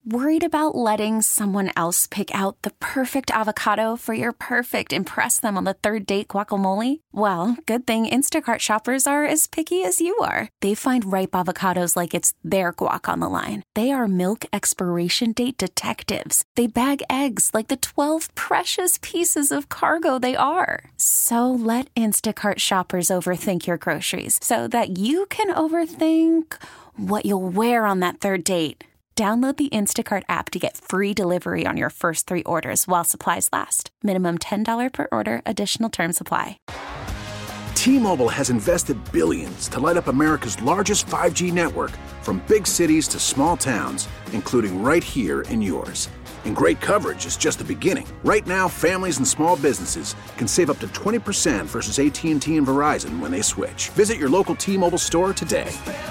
Worried about letting someone else pick out the perfect avocado for your perfect impress them on the third date guacamole? Well, good thing Instacart shoppers are as picky as you are. They find ripe avocados like it's their guac on the line. They are milk expiration date detectives. They bag eggs like the 12 precious pieces of cargo they are. So let Instacart shoppers overthink your groceries so that you can overthink what you'll wear on that third date. Download the Instacart app to get free delivery on your first 3 orders while supplies last. Minimum $10 per order. Additional terms apply. T-Mobile has invested billions to light up America's largest 5G network, from big cities to small towns, including right here in yours. And great coverage is just the beginning. Right now, families and small businesses can save up to 20% versus AT&T and Verizon when they switch. Visit your local T-Mobile store today.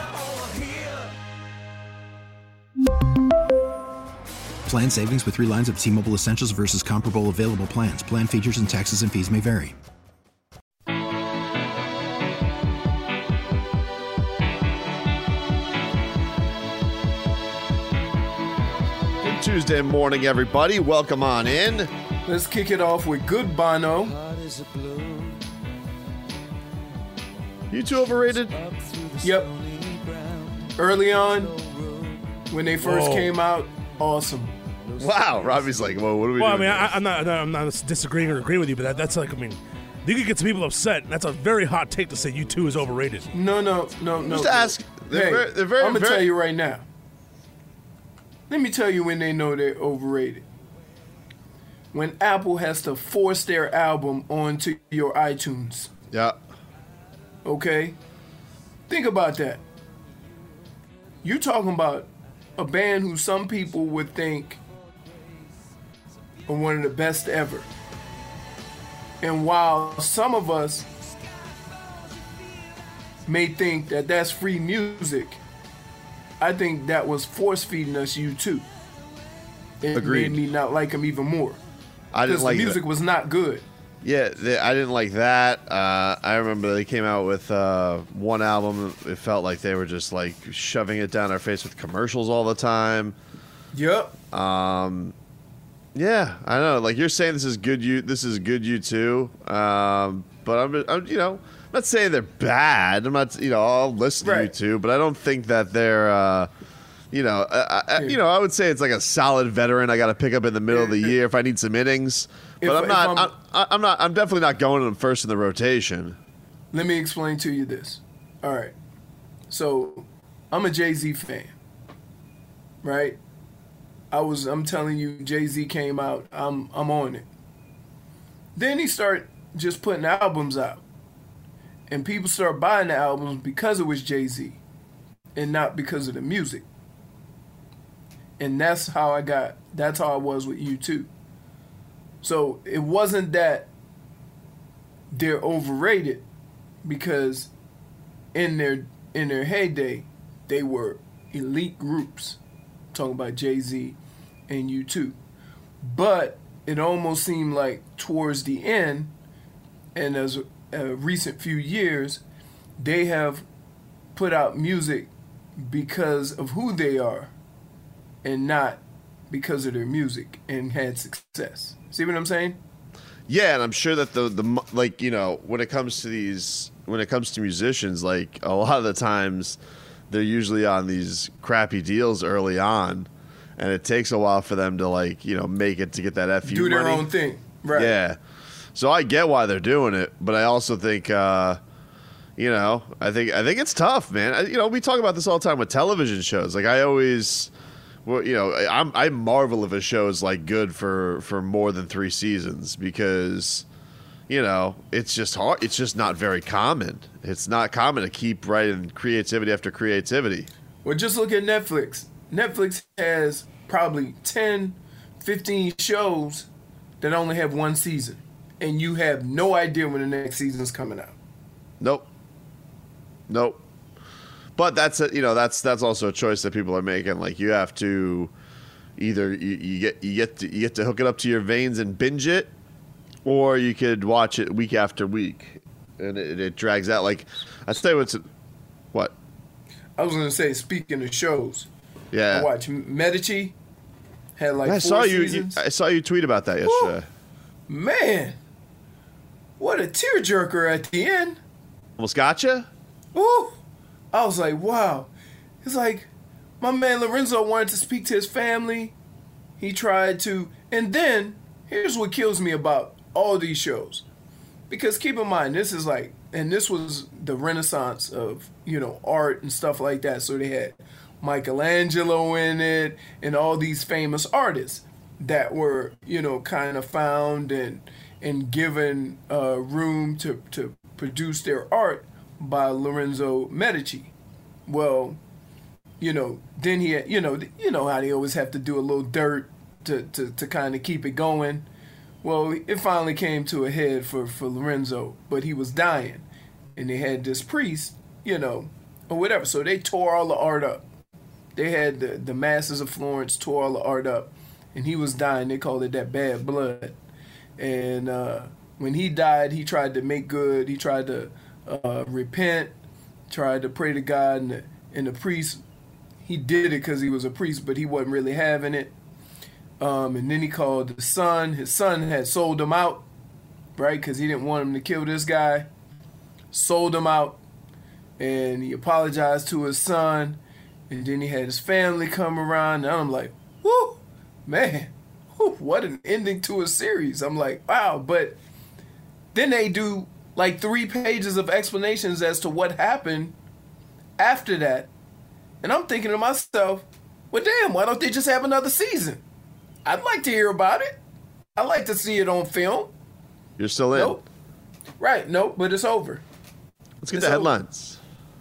Plan savings with 3 lines of T-Mobile Essentials versus comparable available plans. Plan features and taxes and fees may vary. Good Tuesday morning, everybody. Welcome on in. Let's kick it off with Good Bono. You two overrated? Yep. Early on, when they first came out, awesome. Wow, Robbie's like, well, what are we doing? Well, I mean, I'm not disagreeing or agreeing with you, but that's like, I mean, you could get some people upset. That's a very hot take to say U2 is overrated. No. Just ask. They're very, I'm going to tell you right now. Let me tell you when they know they're overrated. When Apple has to force their album onto your iTunes. Yeah. Okay? Think about that. You're talking about a band who some people would think are one of the best ever. And while some of us may think that that's free music, I think that was force-feeding us U2. It Agreed. made me not like them even more. I didn't like the music was not good. Yeah, I didn't like that. I remember they came out with one album. It felt like they were just like shoving it down our face with commercials all the time. Yep. Yeah, I know. Like you're saying, this is good U2. But I'm not saying they're bad. I'm not, I'll listen to U2, but I don't think that they're, I would say it's like a solid veteran I got to pick up in the middle of the year if I need some innings. But I'm definitely not going to them first in the rotation. Let me explain to you this. All right. So, I'm a Jay-Z fan. Right? I'm telling you, Jay-Z came out, I'm on it. Then he started just putting albums out. And people start buying the albums because it was Jay-Z and not because of the music. And that's how I was with U2. So it wasn't that they're overrated, because in their heyday, they were elite groups. Talking about Jay-Z and U2. But it almost seemed like towards the end, and as a recent few years, they have put out music because of who they are and not because of their music, and had success. See what I'm saying? Yeah, and I'm sure that when it comes to musicians, like a lot of the times they're usually on these crappy deals early on, and it takes a while for them to make it to get that FU do their money. own thing, right? Yeah, so I get why they're doing it, but I also think I think it's tough, man. We talk about this all the time with television shows. Like I always. Well, I marvel if a show is good for more than 3 seasons, because, it's just hard. It's just not very common. It's not common to keep writing creativity after creativity. Well, just look at Netflix. Netflix has probably 10, 15 shows that only have 1 season, and you have no idea when the next season's coming out. Nope. But that's also a choice that people are making. Like you have to either you get to hook it up to your veins and binge it, or you could watch it week after week, and it drags out. Like I tell you what. I was gonna say, speaking of shows, yeah, I watch Medici, Had like I 4 saw seasons. I saw you tweet about that yesterday. Man, what a tearjerker at the end. Almost gotcha. Woo! I was like, wow. It's like, my man Lorenzo wanted to speak to his family. He tried to. And then, here's what kills me about all these shows. Because keep in mind, this is like, and this was the renaissance of, art and stuff like that. So they had Michelangelo in it and all these famous artists that were, kind of found and given room to produce their art by Lorenzo Medici. Well, then he had, how they always have to do a little dirt to kind of keep it going. Well, it finally came to a head for Lorenzo, but he was dying. And they had this priest, or whatever. So they tore all the art up. They had the masses of Florence tore all the art up. And he was dying. They called it that bad blood. And when he died, he tried to make good. He tried to repent, tried to pray to God. And the priest, he did it because he was a priest, but he wasn't really having it. And then he called the son. His son had sold him out, right? Because he didn't want him to kill this guy. Sold him out. And he apologized to his son. And then he had his family come around. And I'm like, whoo, man, whoo, what an ending to a series. I'm like, wow. But then they do like 3 pages of explanations as to what happened after that. And I'm thinking to myself, well, damn, why don't they just have another season? I'd like to hear about it. I'd like to see it on film. You're still in. Nope. Right, nope, but it's over. Let's get the headlines.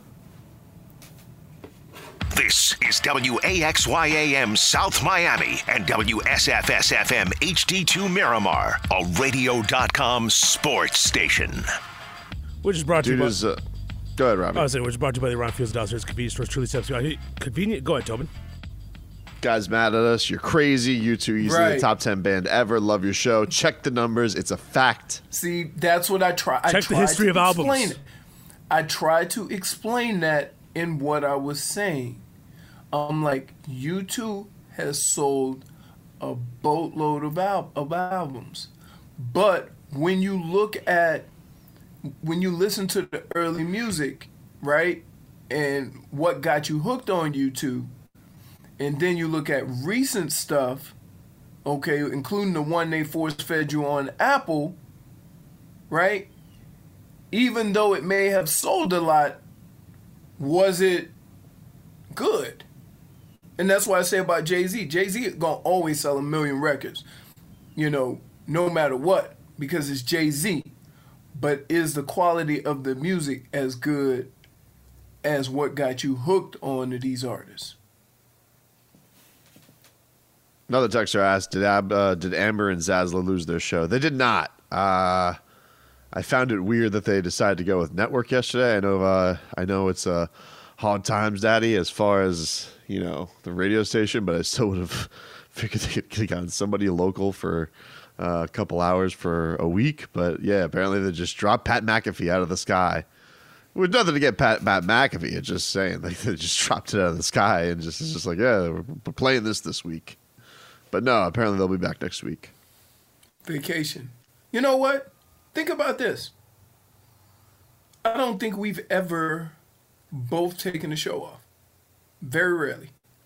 This is WAXYAM South Miami and WSFS-FM HD2 Miramar, a radio.com sports station. Which is brought to you by... Go ahead, Robbie. I was saying, which is brought to you by the Ron Fields Downstairs Convenience Stores. Truly steps you. Convenient. Go ahead, Tobin. Guys mad at us. You're crazy. You two easily Right. the top 10 band ever. Love your show. Check the numbers. It's a fact. See, that's what I try. Check the history of albums. I tried to explain that in what I was saying. I'm like, U2 has sold a boatload of albums. But when you listen to the early music, right, and what got you hooked on U2, and then you look at recent stuff, okay, including the one they force-fed you on Apple, right, even though it may have sold a lot, was it good? And that's why I say about Jay-Z. Jay-Z is going to always sell 1 million records, no matter what, because it's Jay-Z. But is the quality of the music as good as what got you hooked on to these artists? Another texter asked, did Amber and Zazla lose their show? They did not. I found it weird that they decided to go with network yesterday. I know it's hard times, Daddy, as far as the radio station, but I still would have figured they could have gotten somebody local for a couple hours for a week. But yeah, apparently they just dropped Pat McAfee out of the sky. With nothing to get Pat McAfee, it's just saying they just dropped it out of the sky and it's just like, yeah, we're playing this week. But no, apparently they'll be back next week. Vacation. You know what? Think about this. I don't think we've ever both taken the show off. Very rarely.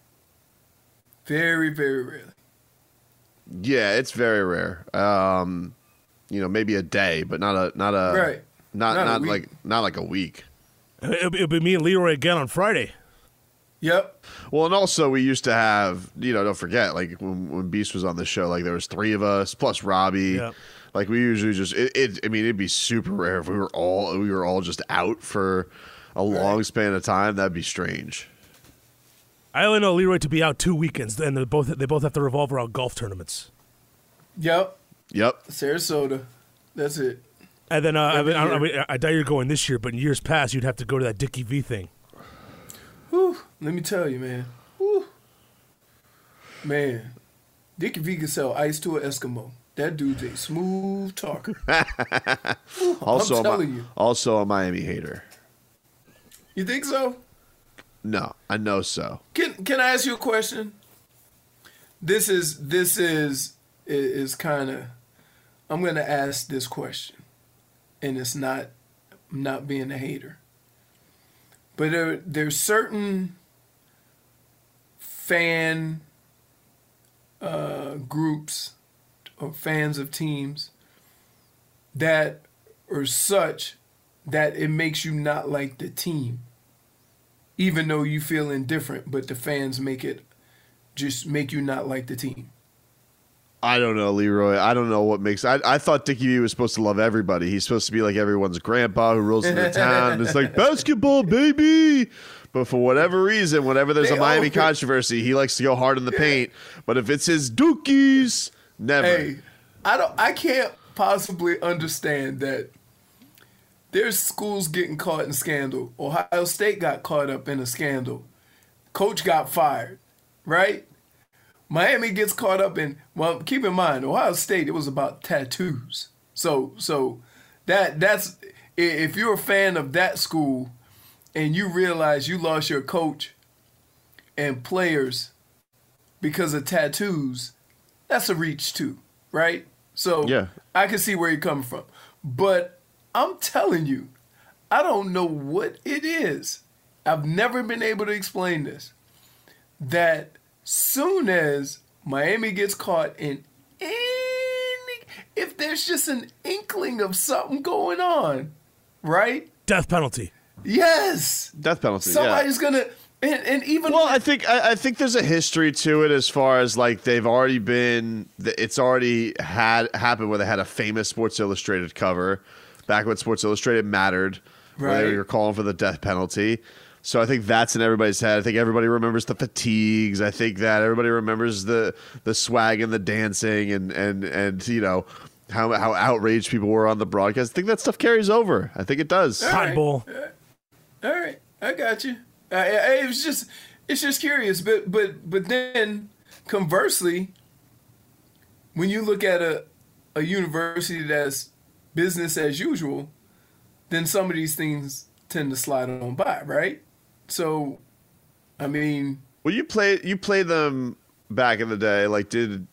Very, very rarely. Yeah, it's very rare. Maybe a day, but not a right. Not like a week. It'll be me and Leroy again on Friday. Yep. Well, and also we used to have, don't forget, like when Beast was on the show, like there was 3 of us plus Robbie. Yep. Like we usually just it'd be super rare if we were all just out for a long span of time. That'd be strange. I only know Leroy to be out 2 weekends, and they both have to revolve around golf tournaments. Yep. Sarasota. That's it. And then I doubt you're going this year, but in years past, you'd have to go to that Dickie V thing. Whew, let me tell you, man. Whew. Man, Dickie V can sell ice to an Eskimo. That dude's a smooth talker. Whew, also, I'm telling you. Also a Miami hater. You think so? No, I know so. Can I ask you a question? this is kind of, I'm going to ask this question, and it's not being a hater. But there's certain fan groups or fans of teams that are such that it makes you not like the team, even though you feel indifferent, but the fans make you not like the team. I don't know, Leroy. I don't know what makes. I thought Dickie V was supposed to love everybody. He's supposed to be like everyone's grandpa who rolls into town and it's like basketball, baby. But for whatever reason, whenever there's a Miami controversy, he likes to go hard in the paint. But if it's his Dookies, never. Hey, I can't possibly understand that. There's schools getting caught in scandal. Ohio State got caught up in a scandal. Coach got fired, right? Miami gets caught up in, well, keep in mind, Ohio State, it was about tattoos. So that's, if you're a fan of that school and you realize you lost your coach and players because of tattoos, that's a reach too, right? So yeah. I can see where you're coming from. But I'm telling you, I don't know what it is. I've never been able to explain this. That soon as Miami gets caught in if there's just an inkling of something going on, right? Death penalty. Yes. Death penalty. Somebody's gonna and even I think there's a history to it as far as like they've already been. It's already had happened where they had a famous Sports Illustrated cover. Back when Sports Illustrated mattered, where they were calling for the death penalty. So I think that's in everybody's head. I think everybody remembers the fatigues. I think that everybody remembers the swag and the dancing and you know how outraged people were on the broadcast. I think that stuff carries over. I think it does. Hot bull. All right, I got you. It's just curious, but then conversely, when you look at a university that's business as usual, then some of these things tend to slide on by, right? So, I mean, well, you played them back in the day. Like, did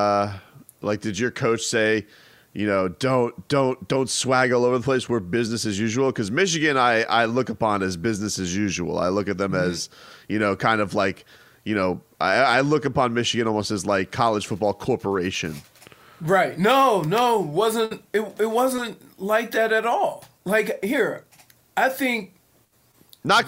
your coach say, you know, don't swag all over the place? We're business as usual. Because Michigan, I look upon as business as usual. I look at them as, you know, kind of like, you know, I look upon Michigan almost as like college football corporation. Right. No, it wasn't like that at all. Like here, I think not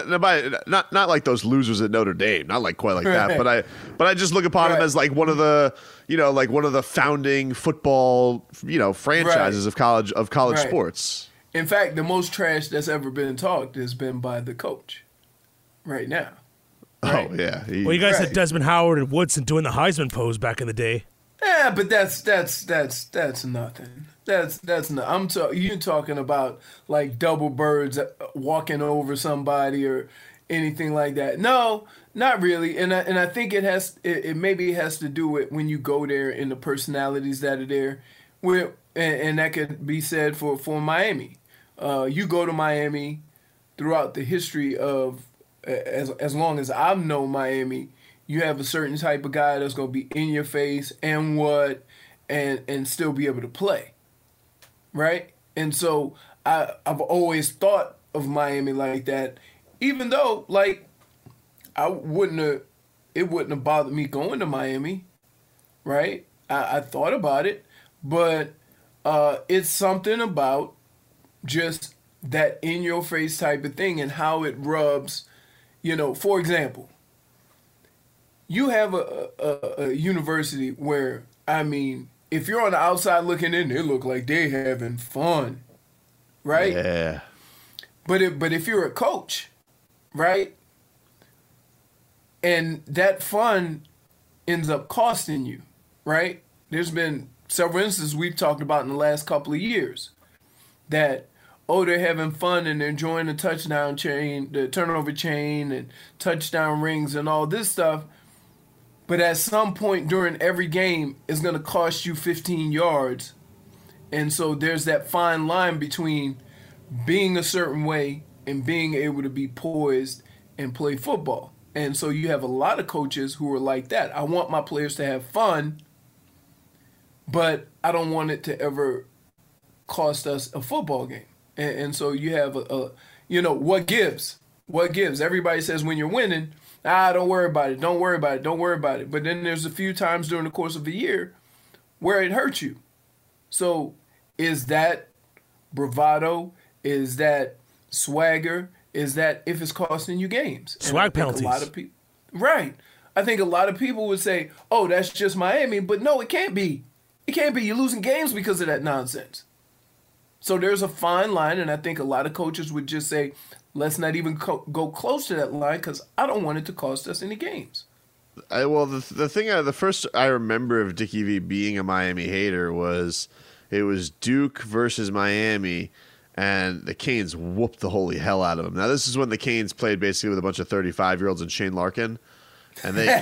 like those losers at Notre Dame, not like quite like that, but I just look upon them as like one of the, you know, like one of the founding football, you know, franchises of college sports. In fact, the most trash that's ever been talked has been by the coach right now. Right? Oh yeah. Well, you guys had Desmond Howard and Woodson doing the Heisman pose back in the day. Yeah, but that's nothing. That's not. You're talking about like double birds walking over somebody or anything like that. No, not really. And I think it maybe has to do with when you go there and the personalities that are there. And that could be said for Miami. You go to Miami throughout the history of as long as I've known Miami. You have a certain type of guy that's going to be in your face and still be able to play, right? And so I've always thought of Miami like that, even though like it wouldn't have bothered me going to Miami, right? I thought about it, but it's something about just that in your face type of thing and how it rubs, you know. For example, you have a university where, I mean, if you're on the outside looking in, it look like they having fun, right? Yeah. But if you're a coach, right, and that fun ends up costing you, right? There's been several instances we've talked about in the last couple of years that, they're having fun and they're enjoying the touchdown chain, the turnover chain and touchdown rings and all this stuff. But at some point during every game, it's going to cost you 15 yards. And so there's that fine line between being a certain way and being able to be poised and play football. And so you have a lot of coaches who are like that. I want my players to have fun, but I don't want it to ever cost us a football game. And so you have what gives? What gives? Everybody says when you're winning, don't worry about it. Don't worry about it. Don't worry about it. But then there's a few times during the course of a year where it hurts you. So is that bravado? Is that swagger? Is that if it's costing you games? Swag penalties. A lot of people, right. I think a lot of people would say, oh, that's just Miami. But no, it can't be. It can't be. You're losing games because of that nonsense. So there's a fine line, and I think a lot of coaches would just say, let's not even go close to that line because I don't want it to cost us any games. The first I remember of Dickie V being a Miami hater was it was Duke versus Miami, and the Canes whooped the holy hell out of them. Now, this is when the Canes played basically with a bunch of 35-year-olds and Shane Larkin. And they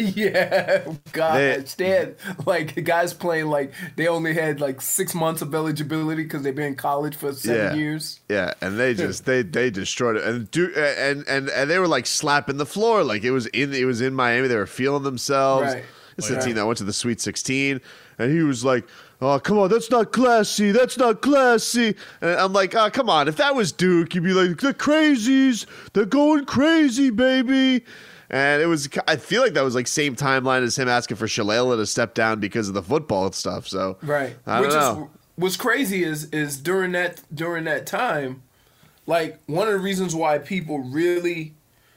they had like guys playing like they only had like 6 months of eligibility because they've been in college for 7 years. Yeah, and they just they destroyed it, and they were like slapping the floor like it was in Miami. They were feeling themselves. Right. This is a team that went to the Sweet 16, and he was like, "Oh, come on, that's not classy. That's not classy." And I'm like, "Oh, come on. If that was Duke, you'd be like, the crazies, they're going crazy, baby." And I feel like that was like same timeline as him asking for Shalala to step down because of the football stuff. So right, I don't know. What's crazy is during that time, like one of the reasons why people really,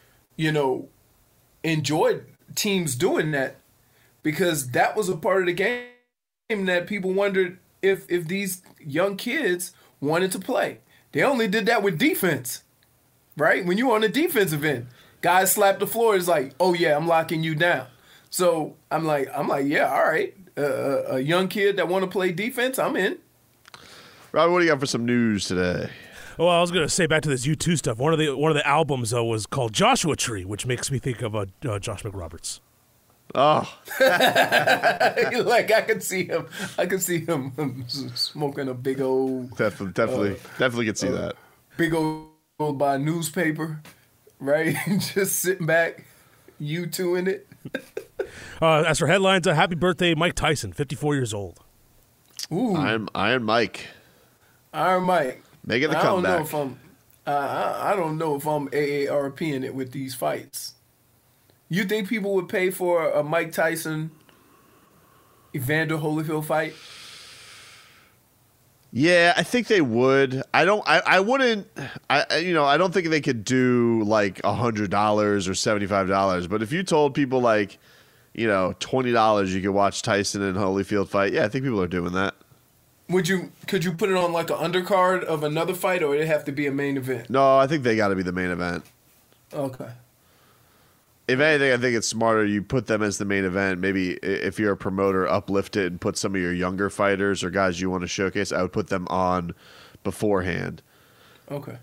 enjoyed teams doing that, because that was a part of the game that people wondered if these young kids wanted to play. They only did that with defense, right? When you were on the defensive end. Guys slap the floor. It's like, oh yeah, I'm locking you down. So I'm like, yeah, all right. A young kid that want to play defense, I'm in. Robbie, what do you got for some news today? Well, I was going to say back to this U2 stuff. One of the albums was called Joshua Tree, which makes me think of Josh McRoberts. Oh, like I could see him smoking a big old. Definitely could see that. Big old by newspaper. Right? Just sitting back, U2 in it. As for headlines, happy birthday, Mike Tyson, 54 years old. Ooh. Iron Mike. Iron Mike. Making the comeback. I don't know if I'm AARPing it with these fights. You think people would pay for a Mike Tyson Evander Holyfield fight? Yeah, I think they would. I wouldn't. I don't think they could do like $100 or $75. But if you told people like, $20 you could watch Tyson and Holyfield fight, yeah, I think people are doing that. Could you put it on like an undercard of another fight, or it'd have to be a main event? No, I think they got to be the main event. Okay. If anything, I think it's smarter you put them as the main event. Maybe if you're a promoter, uplift it and put some of your younger fighters or guys you want to showcase. I would put them on beforehand. Okay.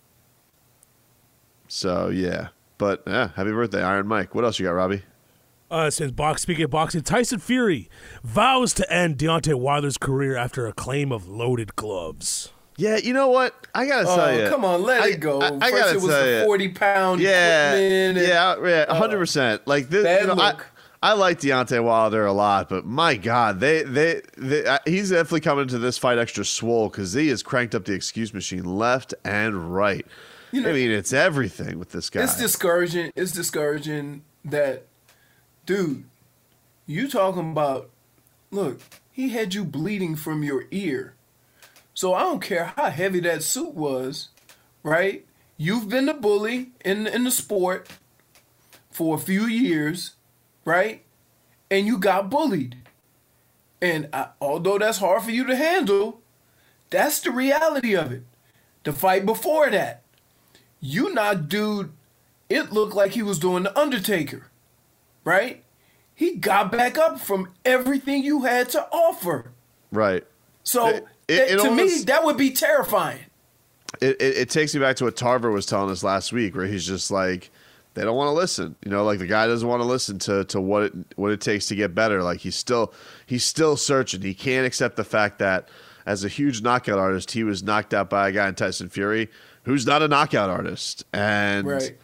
So, yeah. But, yeah, happy birthday, Iron Mike. What else you got, Robbie? Speaking of boxing, Tyson Fury vows to end Deontay Wilder's career after a claim of loaded gloves. Yeah, you know what? I gotta tell you. Come on, let it go. I First it was the 40-pound equipment. Yeah, 100%. Like this, bad look. I like Deontay Wilder a lot, but my God, he's definitely coming into this fight extra swole because he has cranked up the excuse machine left and right. I mean, it's everything with this guy. It's discouraging. It's discouraging that, dude, you talking about, look, he had you bleeding from your ear. So I don't care how heavy that suit was, right? You've been the bully in the sport for a few years, right? And you got bullied. And although that's hard for you to handle, that's the reality of it. The fight before that, you knocked dude, it looked like he was doing the Undertaker, right? He got back up from everything you had to offer. Right. So to me, that would be terrifying. It takes me back to what Tarver was telling us last week, where he's just like, they don't want to listen. Like the guy doesn't want to listen to what it takes to get better. Like he's still searching. He can't accept the fact that as a huge knockout artist, he was knocked out by a guy in Tyson Fury who's not a knockout artist. And right.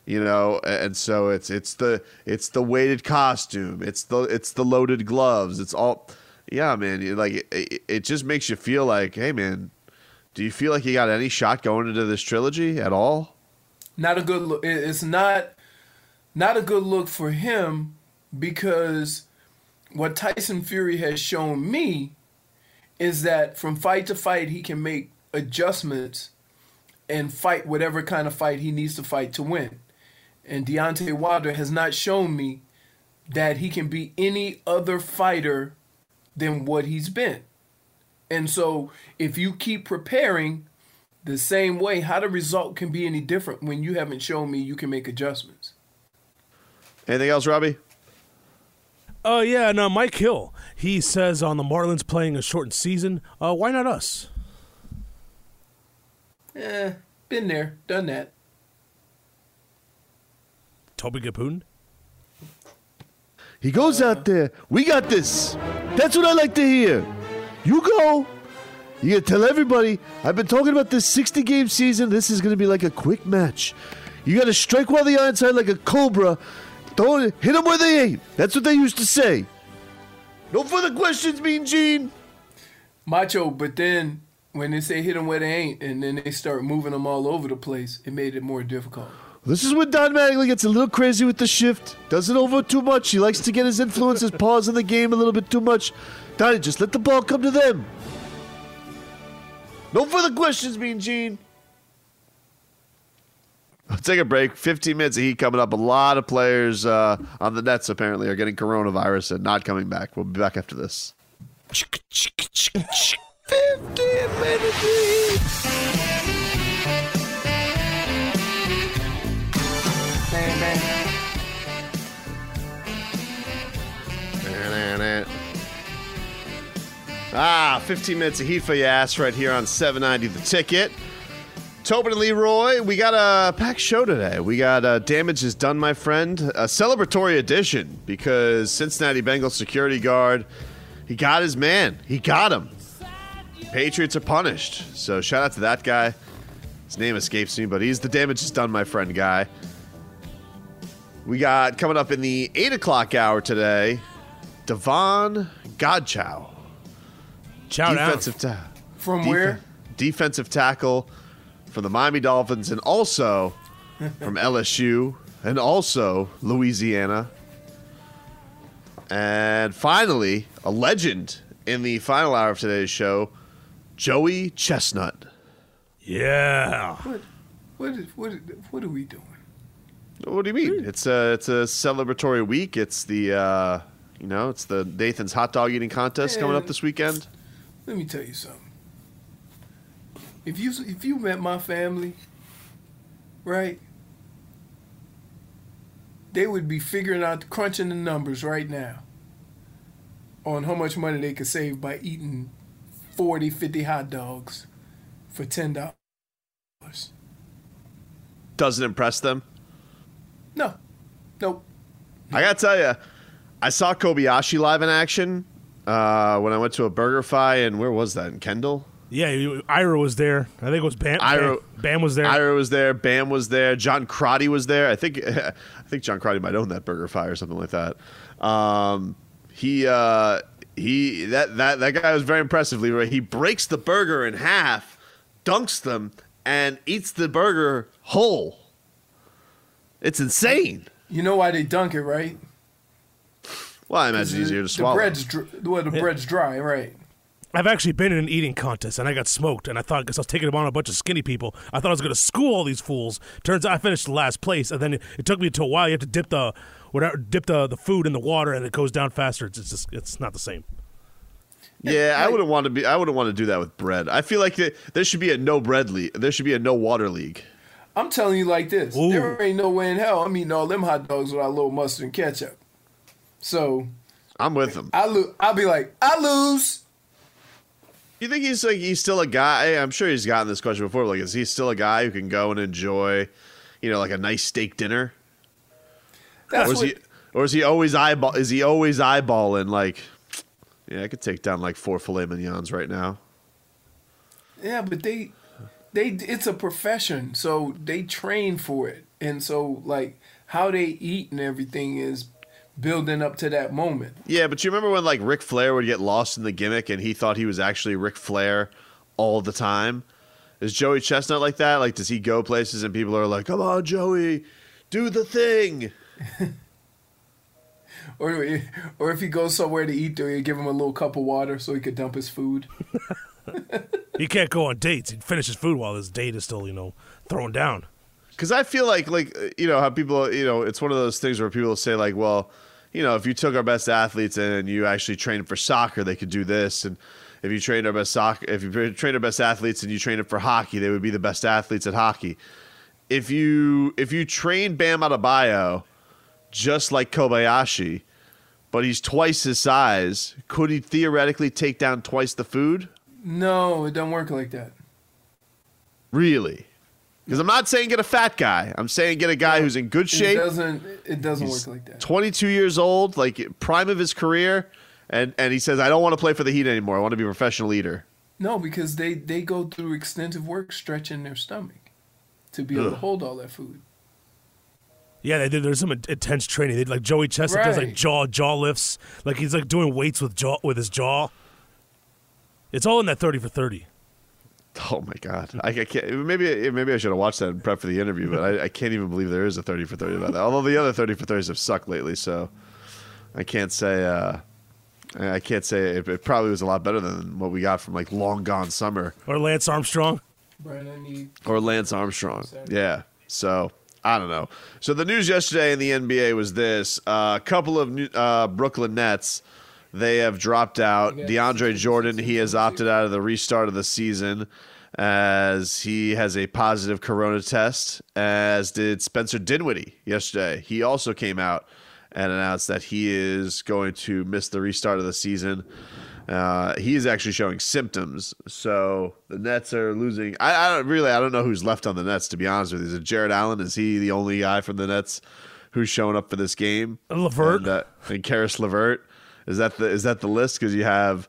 And so it's the weighted costume, it's the loaded gloves, it's all, yeah, man. It just makes you feel like, hey, man, do you feel like you got any shot going into this trilogy at all? Not a good look. It's not a good look for him, because what Tyson Fury has shown me is that from fight to fight he can make adjustments and fight whatever kind of fight he needs to fight to win. And Deontay Wilder has not shown me that he can be any other fighter than what he's been. And so if you keep preparing the same way, how the result can be any different when you haven't shown me you can make adjustments? Anything else, Robbie? Yeah, no, Mike Hill. He says on the Marlins playing a shortened season, why not us? Been there, done that. Toby Gapun? He goes out there. We got this. That's what I like to hear. You go. You got to tell everybody, I've been talking about this 60-game season. This is going to be like a quick match. You got to strike while the iron's hot like a cobra. Don't hit them where they ain't. That's what they used to say. No further questions, Mean Gene. Macho, but then when they say hit them where they ain't and then they start moving them all over the place, it made it more difficult. This is when Don Mattingly gets a little crazy with the shift. Does it over too much. He likes to get his influence, his paws in the game a little bit too much. Donnie, just let the ball come to them. No further questions, Mean Gene. I'll take a break. 15 minutes of heat coming up. A lot of players on the Nets apparently are getting coronavirus and not coming back. We'll be back after this. 15 minutes of heat. Man. 15 minutes of heat for your ass right here on 790 The Ticket. Tobin and Leroy, we got a packed show today. We got Damage is Done, my friend. A celebratory edition because Cincinnati Bengals security guard, he got his man. He got him. Patriots are punished. So shout out to that guy. His name escapes me, but he's the Damage is Done, my friend guy. We got coming up in the 8 o'clock hour today, Devon Godchow. From where? Defensive tackle from the Miami Dolphins and also from LSU and also Louisiana. And finally, a legend in the final hour of today's show, Joey Chestnut. Yeah. What are we doing? What do you mean? It's a celebratory week. It's the it's the Nathan's hot dog eating contest coming up this weekend. Let me tell you something. If you met my family, right, they would be crunching the numbers right now on how much money they could save by eating 40, 50 hot dogs for $10. Doesn't impress them? No. Nope. I gotta tell you, I saw Kobayashi live in action when I went to a BurgerFi, and where was that, in Kendall? Yeah, Ira was there. I think it was Bam. Bam was there. Ira was there. Bam was there. John Crotty was there. I think John Crotty might own that BurgerFi or something like that. That guy was very impressive, Leroy. He breaks the burger in half, dunks them, and eats the burger whole. It's insane. You know why they dunk it, right? Well, I imagine it's easier to swallow. The bread's dry, right? I've actually been in an eating contest, and I got smoked, and I thought, because I was taking on a bunch of skinny people, I thought I was going to school all these fools. Turns out I finished last place, and then it took me to a while. You have to dip the food in the water, and it goes down faster. It's not the same. Yeah, I wouldn't want to do that with bread. I feel like there should be a no bread league. There should be a no water league. I'm telling you like this. Ooh. There ain't no way in hell I'm eating all them hot dogs without a little mustard and ketchup. So I'm with him. I'll be like, I lose. You think he's still a guy? I'm sure he's gotten this question before. Like, is he still a guy who can go and enjoy, like a nice steak dinner? Or is he always eyeballing like, yeah, I could take down like 4 filet mignons right now. Yeah, but it's a profession, so they train for it. And so, like, how they eat and everything is building up to that moment. Yeah, but you remember when, like, Ric Flair would get lost in the gimmick and he thought he was actually Ric Flair all the time? Is Joey Chestnut like that? Like, does he go places and people are like, come on, Joey, do the thing? Or if he goes somewhere to eat, do you give him a little cup of water so he could dump his food? He can't go on dates. He'd finish his food while his date is still, throwing down. Because I feel like, how people, it's one of those things where people say, like, well, if you took our best athletes and you actually trained for soccer, they could do this. And if you trained our best athletes and you trained them for hockey, they would be the best athletes at hockey. If you train Bam Adebayo just like Kobayashi, but he's twice his size, could he theoretically take down twice the food? No, it doesn't work like that. Really? Because I'm not saying get a fat guy. I'm saying get a guy who's in good shape. It doesn't work like that. 22 years old, like prime of his career, and he says, I don't want to play for the Heat anymore. I want to be a professional eater. No, because they go through extensive work stretching their stomach to be able to hold all that food. Yeah, there's some intense training. Like Joey Chestnut does like jaw lifts. Like he's like doing weights with his jaw. It's all in that 30 for 30. Oh my God! I can't. Maybe I should have watched that in prep for the interview, but I can't even believe there is a 30 for 30 about that. Although the other 30 for 30s have sucked lately, so I can't say. It probably was a lot better than what we got from like Long Gone Summer or Lance Armstrong. Or Lance Armstrong. Yeah. So I don't know. So the news yesterday in the NBA was this: a couple of Brooklyn Nets. They have dropped out. DeAndre Jordan, he has opted out of the restart of the season as he has a positive corona test, as did Spencer Dinwiddie yesterday. He also came out and announced that he is going to miss the restart of the season. He is actually showing symptoms. So the Nets are losing. I don't know who's left on the Nets, to be honest with you. Is it Jared Allen? Is he the only guy from the Nets who's showing up for this game? LeVert. And Karis LeVert. Is that the list? Because you have,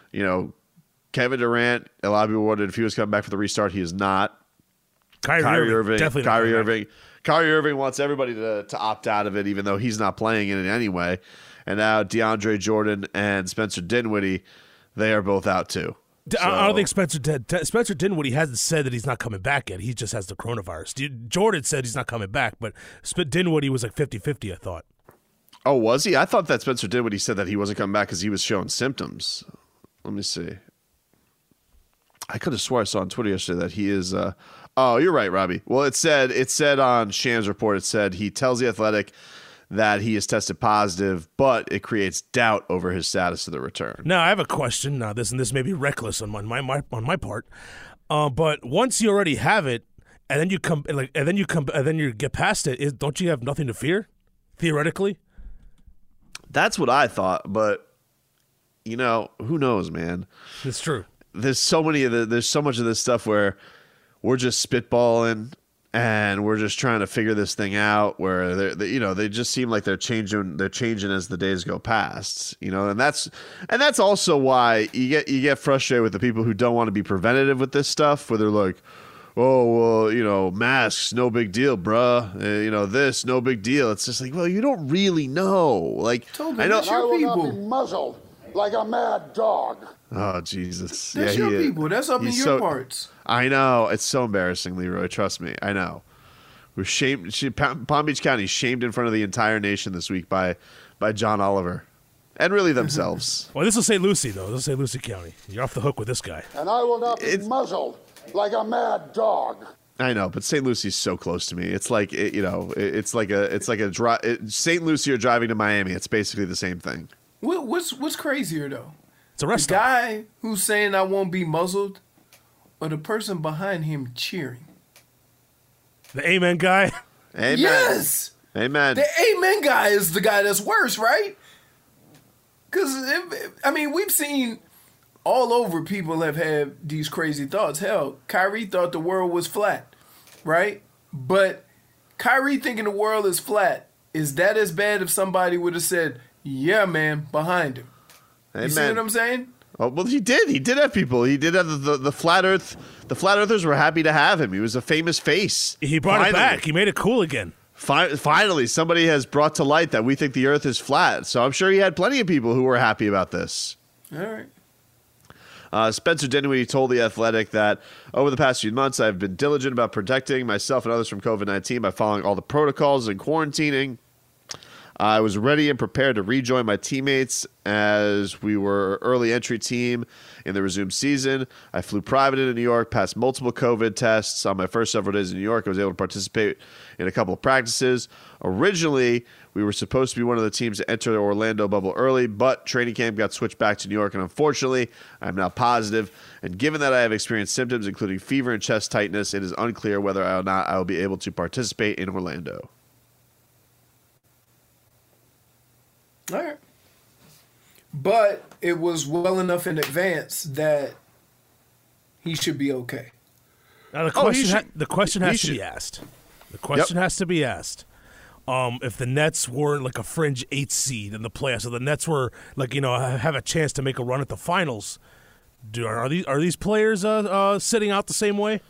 Kevin Durant. A lot of people wondered if he was coming back for the restart. He is not. Kyrie Irving. Definitely Kyrie Irving. Kyrie Irving wants everybody to opt out of it, even though he's not playing in it anyway. And now DeAndre Jordan and Spencer Dinwiddie, they are both out too. I don't think Spencer Dinwiddie hasn't said that he's not coming back yet. He just has the coronavirus. Jordan said he's not coming back, but Dinwiddie was like 50-50, I thought. Oh, was he? I thought that Spencer Dinwiddie said that he wasn't coming back because he was showing symptoms. Let me see. I could have swore I saw on Twitter yesterday that he is. Oh, you're right, Robbie. Well, it said on Sham's report. It said he tells The Athletic that he is tested positive, but it creates doubt over his status of the return. Now, I have a question. Now, this may be reckless on my part, but once you already have it, and then you get past it, don't you have nothing to fear, theoretically? That's what I thought, but who knows, man? It's true. There's so much of this stuff where we're just spitballing and we're just trying to figure this thing out. Where they just seem like they're changing as the days go past. And that's also why you get frustrated with the people who don't want to be preventative with this stuff. Where they're like, oh, well, masks, no big deal, bruh. This, no big deal. It's just like, well, you don't really know. Like, I know I will not be muzzled like a mad dog. Oh, Jesus. That's your people. That's up in your parts. I know. It's so embarrassing, Leroy. Trust me. I know. We're shamed. Palm Beach County shamed in front of the entire nation this week by John Oliver. And really themselves. Well, this will St. Lucie, though. This is St. Lucie County. You're off the hook with this guy. And I will not be muzzled like a mad dog. I know, but St. Lucie's so close to me. It's like it's like a drive. St. Lucie or driving to Miami. It's basically the same thing. What's crazier though? It's a rest the guy who's saying I won't be muzzled, or the person behind him cheering. The amen guy. Amen. Yes. Amen. The amen guy is the guy that's worse, right? Because we've seen. All over, people have had these crazy thoughts. Hell, Kyrie thought the world was flat, right? But Kyrie thinking the world is flat, is that as bad if somebody would have said, yeah, man, behind him? Amen. You see what I'm saying? Oh, well, he did. He did have people. He did have the flat Earth. The flat Earthers were happy to have him. He was a famous face. He brought it back. He made it cool again. Finally, somebody has brought to light that we think the Earth is flat. So I'm sure he had plenty of people who were happy about this. All right. Spencer Dinwiddie told The Athletic that over the past few months, I've been diligent about protecting myself and others from COVID-19 by following all the protocols and quarantining. I was ready and prepared to rejoin my teammates as we were early entry team in the resumed season. I flew private into New York, passed multiple COVID tests. On my first several days in New York, I was able to participate in a couple of practices. Originally, we were supposed to be one of the teams to enter the Orlando bubble early, but training camp got switched back to New York, and unfortunately, I'm now positive. And given that I have experienced symptoms, including fever and chest tightness, it is unclear whether or not I will be able to participate in Orlando. All right. But it was well enough in advance that he should be okay. Now the question has to be asked. The question has to be asked. If the Nets were like a fringe 8th seed in the playoffs, so the Nets were have a chance to make a run at the finals, are these players sitting out the same way?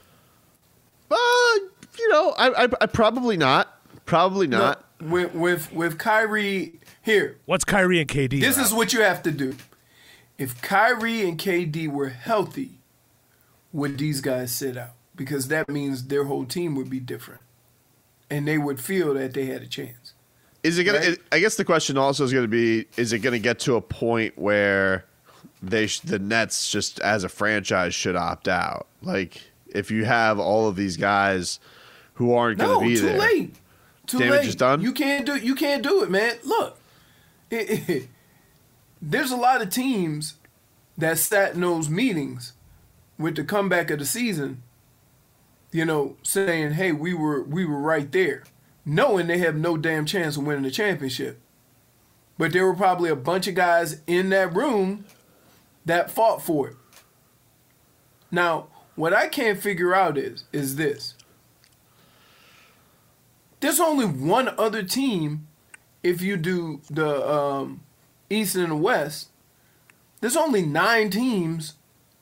I probably not. Probably not. No, with Kyrie. Here. What's Kyrie and KD? This is what you have to do. If Kyrie and KD were healthy, would these guys sit out? Because that means their whole team would be different. And they would feel that they had a chance. Is it gonna? Right? I guess the question also is going to be: is it going to get to a point where the Nets just as a franchise should opt out? Like if you have all of these guys who aren't going to be there. No, too late. Too damage late. Is done. You can't do it, man. Look. There's a lot of teams that sat in those meetings with the comeback of the season, saying, hey, we were right there, knowing they have no damn chance of winning the championship. But there were probably a bunch of guys in that room that fought for it. Now, what I can't figure out is this. There's only one other team. If you do the East and the West, there's only 9 teams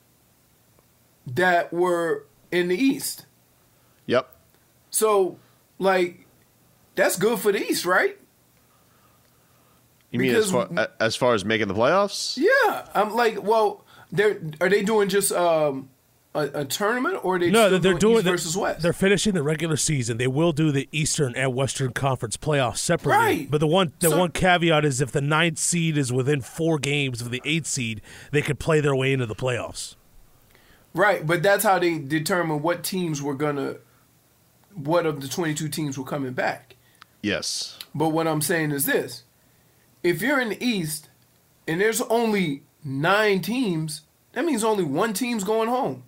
that were in the East. Yep. So, that's good for the East, right? You mean as far as making the playoffs? Yeah. I'm like, well, are they doing just a tournament, or are they they're doing East versus West? They're finishing the regular season. They will do the Eastern and Western Conference playoffs separately. Right. But the one caveat is if the 9th seed is within 4 games of the 8th seed, they could play their way into the playoffs. Right, but that's how they determine what of the 22 teams were coming back. Yes. But what I'm saying is this. If you're in the East and there's only 9 teams, that means only 1 team's going home.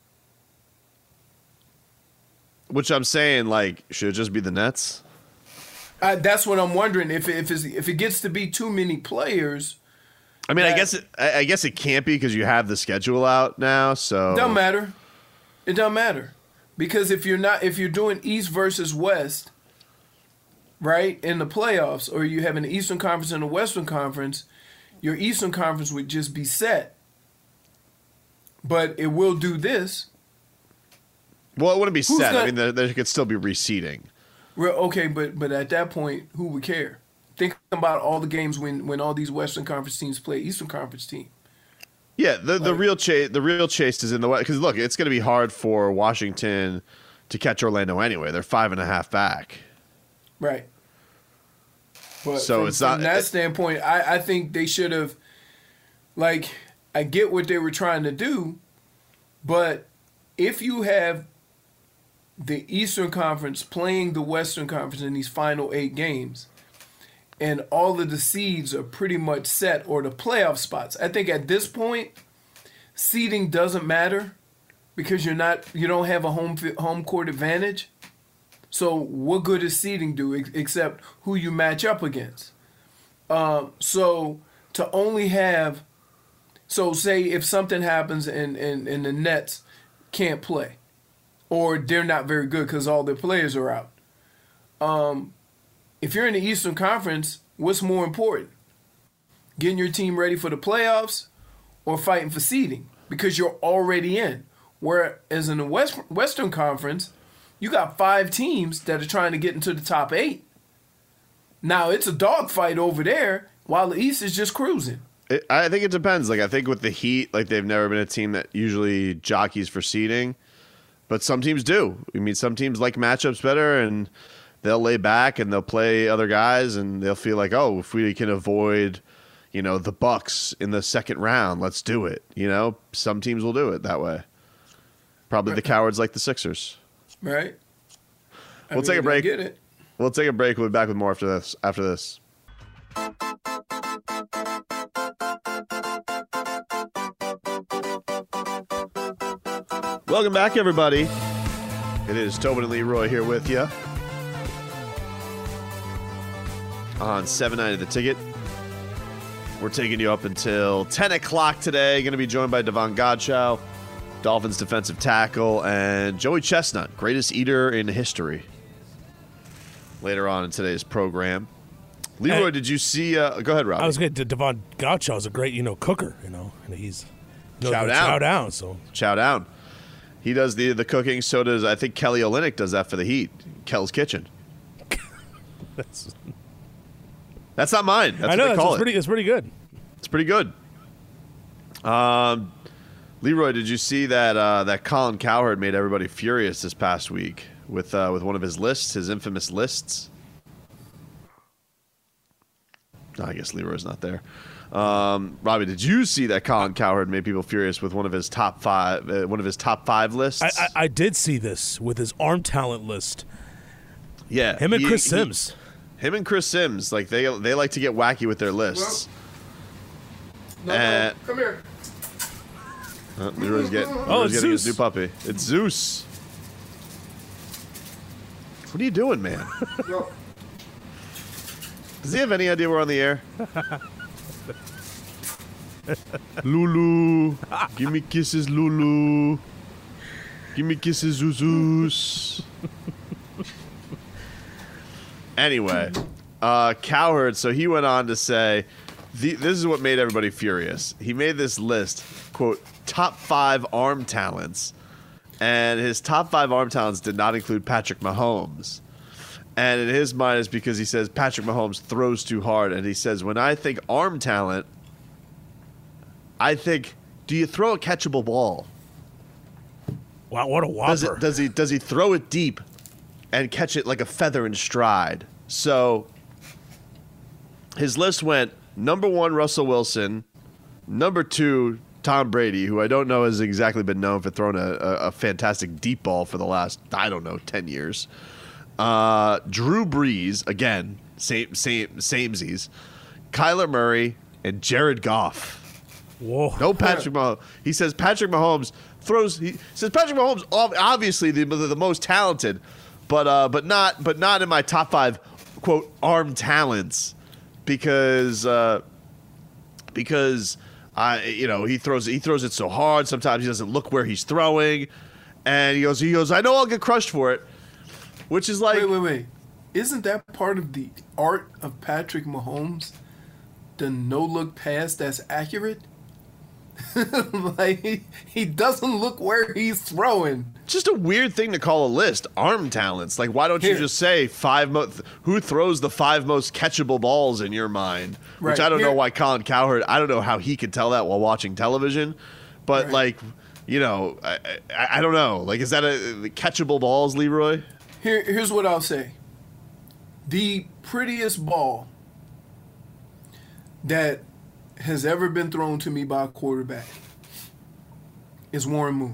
Which I'm saying, should it just be the Nets? That's what I'm wondering. If it gets to be too many players, I mean, I guess it can't be because you have the schedule out now. So it doesn't matter. It doesn't matter because if you're doing East versus West, right, in the playoffs, or you have an Eastern Conference and a Western Conference, your Eastern Conference would just be set. But it will do this. Well, it wouldn't be set. I mean, there could still be reseeding. Okay, but at that point, who would care? Think about all the games when all these Western Conference teams play Eastern Conference team. Yeah, the real chase is in the West. Because look, it's going to be hard for Washington to catch Orlando anyway. They're 5.5 back. Right. But so from that standpoint, I think they should have. I get what they were trying to do, but if you have the Eastern Conference playing the Western Conference in these final 8 games, and all of the seeds are pretty much set, or the playoff spots, I think at this point, seeding doesn't matter because you don't have a home court advantage. So what good does seeding do except who you match up against? So to only have. So say if something happens and the Nets can't play, or they're not very good because all their players are out. If you're in the Eastern Conference, what's more important? Getting your team ready for the playoffs or fighting for seeding because you're already in. Whereas in the Western Conference, you got 5 teams that are trying to get into the top 8. Now, it's a dogfight over there while the East is just cruising. I think it depends. Like, I think with the Heat, like, they've never been a team that usually jockeys for seeding. But some teams do. I mean, some teams like matchups better, and they'll lay back and they'll play other guys, and they'll feel like, oh, if we can avoid, the Bucks in the second round, let's do it. Some teams will do it that way. Probably the cowards like the Sixers. Right. We'll take a break. Get it. We'll take a break. We'll be back with more after this. Welcome back, everybody. It is Tobin and Leroy here with you on 790 The Ticket. We're taking you up until 10 o'clock today. Going to be joined by Devon Godchow, Dolphins defensive tackle, and Joey Chestnut, greatest eater in history, later on in today's program. Leroy, did you see go ahead, Rob. I was going to Devon Godchow is a great, choker, and he's chow down. So chow down. He does the cooking, so does, I think, Kelly Olynyk does that for the Heat. Kel's Kitchen. That's not mine. That's what they call it. It's pretty good. It's pretty good. Leroy, did you see that Colin Cowherd made everybody furious this past week with one of his lists, his infamous lists? I guess Leroy's not there. Robbie, did you see that Colin Cowherd made people furious with one of his top five lists? I did see this with his arm talent list. Yeah, him and Chris Sims. Him and Chris Sims, like they like to get wacky with their lists. No, come here. Leroy's getting his new puppy. It's Zeus. What are you doing, man? Does he have any idea we're on the air? Lulu, give me kisses, Lulu. Give me kisses, Zeus. Anyway, Cowherd, so he went on to say, this is what made everybody furious. He made this list, quote, top 5 arm talents. And his top 5 arm talents did not include Patrick Mahomes. And in his mind, it's because he says Patrick Mahomes throws too hard. And he says, when I think arm talent, I think, do you throw a catchable ball? Wow, what a whopper. Does he throw it deep and catch it like a feather in stride? So his list went number 1, Russell Wilson, number 2, Tom Brady, who I don't know has exactly been known for throwing a fantastic deep ball for the last, 10 years. Drew Brees, again, samesies, Kyler Murray, and Jared Goff. Whoa. No Patrick Mahomes. He says Patrick Mahomes obviously the most talented, but not in my top 5, quote, arm talents because he throws it so hard. Sometimes he doesn't look where he's throwing, and he goes, I know I'll get crushed for it, which is like, wait. Isn't that part of the art of Patrick Mahomes? The no-look pass that's accurate? Like, he doesn't look where he's throwing. Just a weird thing to call a list. Arm talents. Like, why don't you just say who throws the 5 most catchable balls in your mind? Right. Which I don't know why Colin Cowherd, I don't know how he could tell that while watching television. But, I don't know. Like, is that a catchable balls, Leroy? Here's what I'll say. The prettiest ball that has ever been thrown to me by a quarterback is Warren Moon.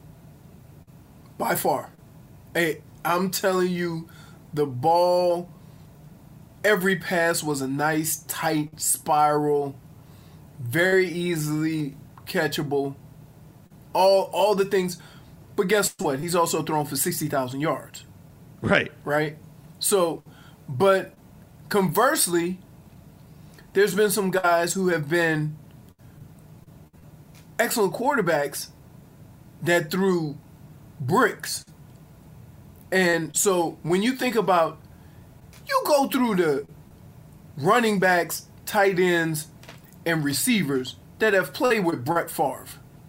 By far. Hey, I'm telling you, the ball, every pass was a nice, tight spiral, very easily catchable, all the things. But guess what? He's also thrown for 60,000 yards. Right? So, but conversely, there's been some guys who have been excellent quarterbacks that threw bricks. And so when you think about, you go through the running backs, tight ends, and receivers, that have played with Brett Favre.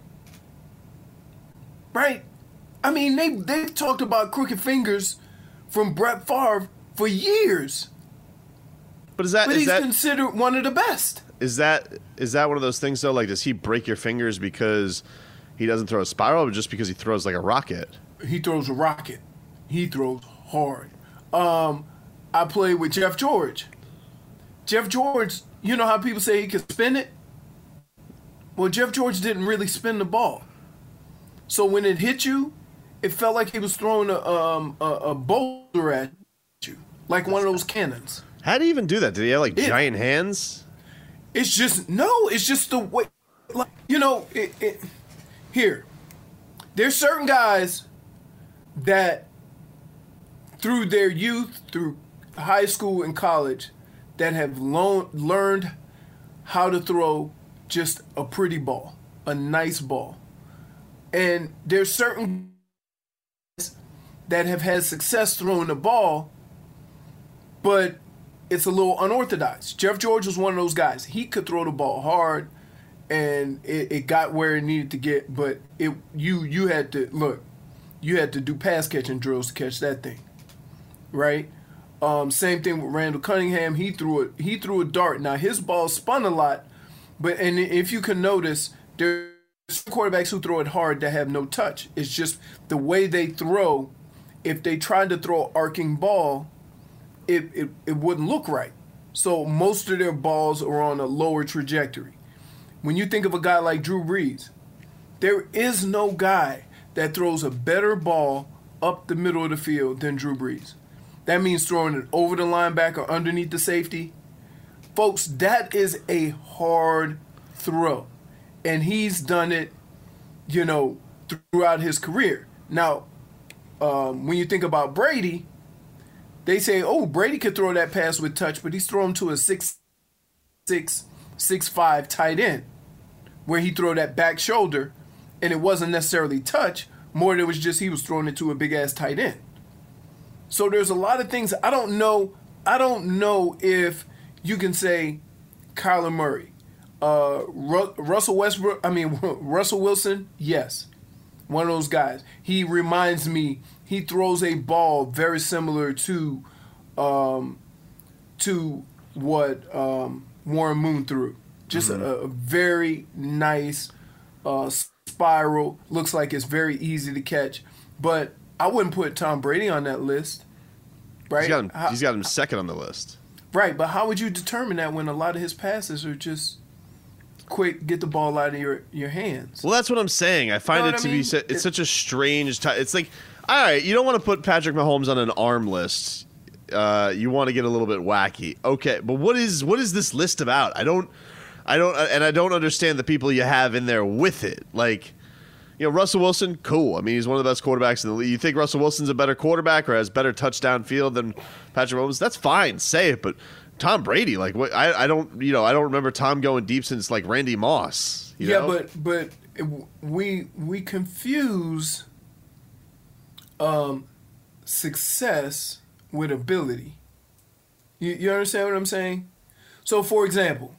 Right? I mean, they've talked about crooked fingers from Brett Favre for years. But he's considered one of the best. Is that one of those things though? Like, does he break your fingers because he doesn't throw a spiral, or just because he throws like a rocket? He throws a rocket. He throws hard. I played with Jeff George. Jeff George, you know how people say he could spin it? Well, Jeff George didn't really spin the ball. So when it hit you, it felt like he was throwing a boulder at you, like one of those cannons. How do you even do that? Did he have like giant hands? It's just the way, like, you know, here, there's certain guys that through their youth, through high school and college, that have learned how to throw just a pretty ball, a nice ball. And there's certain guys that have had success throwing the ball, but it's a little unorthodox. Jeff George was one of those guys. He could throw the ball hard, and it got where it needed to get, but you had to do pass catching drills to catch that thing, right? Same thing with Randall Cunningham. He threw a dart. Now his ball spun a lot, and if you can notice, there's quarterbacks who throw it hard that have no touch. It's just the way they throw. If they tried to throw an arcing ball, it wouldn't look right. So most of their balls are on a lower trajectory. When you think of a guy like Drew Brees, there is no guy that throws a better ball up the middle of the field than Drew Brees. That means throwing it over the linebacker, underneath the safety. Folks, that is a hard throw. And he's done it, you know, throughout his career. Now, when you think about Brady, they say, oh, Brady could throw that pass with touch, but he's throwing to a 6'6", 6'5" tight end, where he throw that back shoulder, and it wasn't necessarily touch. More, it was just he was throwing it to a big-ass tight end. So there's a lot of things. I don't know if you can say Kyler Murray. Russell Wilson, yes. One of those guys. He reminds me, he throws a ball very similar to what Warren Moon threw. Just a very nice spiral. Looks like it's very easy to catch. But I wouldn't put Tom Brady on that list, right? He's got him second on the list. Right, but how would you determine that when a lot of his passes are just quick, get the ball out of your hands? Well, that's what I'm saying. I find it to be it's such a strange time. It's like, all right, you don't want to put Patrick Mahomes on an arm list. You want to get a little bit wacky. Okay, but what is this list about? I don't understand the people you have in there with it. Like, you know, Russell Wilson, cool. I mean, he's one of the best quarterbacks in the league. You think Russell Wilson's a better quarterback or has better touchdown field than Patrick Mahomes? That's fine, say it. But Tom Brady, like, what? I don't remember Tom going deep since like Randy Moss. You know? but we confuse success with ability. You understand what I'm saying? So, for example,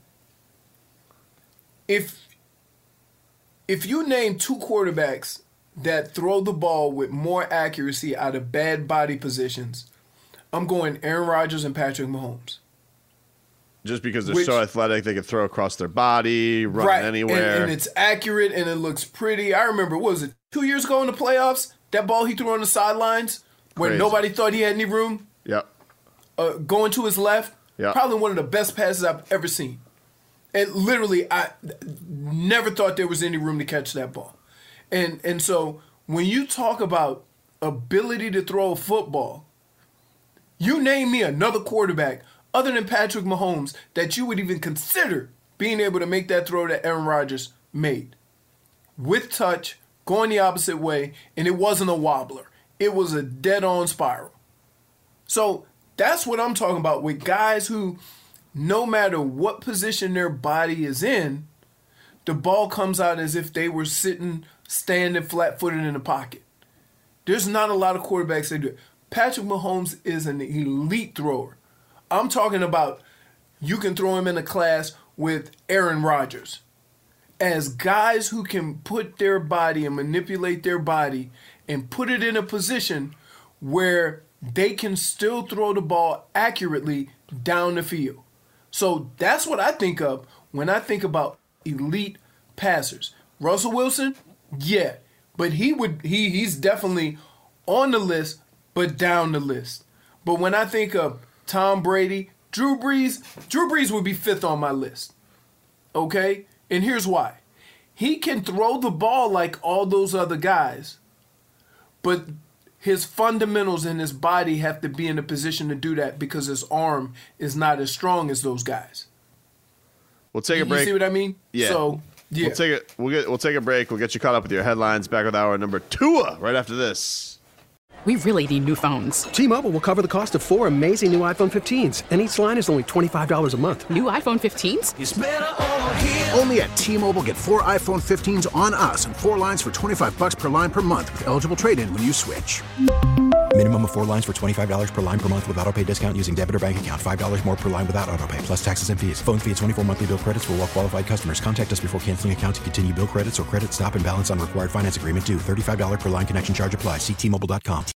if you name two quarterbacks that throw the ball with more accuracy out of bad body positions, I'm going Aaron Rodgers and Patrick Mahomes. Just because they're so athletic, they can throw across their body, run anywhere. And it's accurate and it looks pretty. I remember, what was it, 2 years ago in the playoffs? That ball he threw on the sidelines where nobody thought he had any room? Yep. Going to his left? Yep. Probably one of the best passes I've ever seen. And literally, I never thought there was any room to catch that ball. And so when you talk about ability to throw a football, you name me another quarterback other than Patrick Mahomes that you would even consider being able to make that throw that Aaron Rodgers made. With touch, going the opposite way, and it wasn't a wobbler. It was a dead-on spiral. So that's what I'm talking about with guys who, no matter what position their body is in, the ball comes out as if they were standing flat-footed in the pocket. There's not a lot of quarterbacks that do it. Patrick Mahomes is an elite thrower. I'm talking about you can throw him in a class with Aaron Rodgers. as guys who can put their body and manipulate their body and put it in a position where they can still throw the ball accurately down the field. So that's what I think of when I think about elite passers. Russell Wilson, yeah, but he's definitely on the list, but down the list. But when I think of Tom Brady, Drew Brees would be fifth on my list. Okay? And here's why. He can throw the ball like all those other guys, but his fundamentals and his body have to be in a position to do that because his arm is not as strong as those guys. We'll take a break. You see what I mean? Yeah. So, yeah. We'll take a break. We'll get you caught up with your headlines. Back with hour number 2 right after this. We really need new phones. T-Mobile will cover the cost of 4 amazing new iPhone 15s, and each line is only $25 a month. New iPhone 15s? It's better over here. Only at T-Mobile, get 4 iPhone 15s on us and 4 lines for $25 per line per month with eligible trade-in when you switch. Minimum of 4 lines for $25 per line per month with autopay discount using debit or bank account. $5 more per line without autopay, plus taxes and fees. Phone fee at 24 monthly bill credits for well-qualified customers. Contact us before canceling account to continue bill credits or credit stop and balance on required finance agreement due. $35 per line connection charge applies. See T-Mobile.com.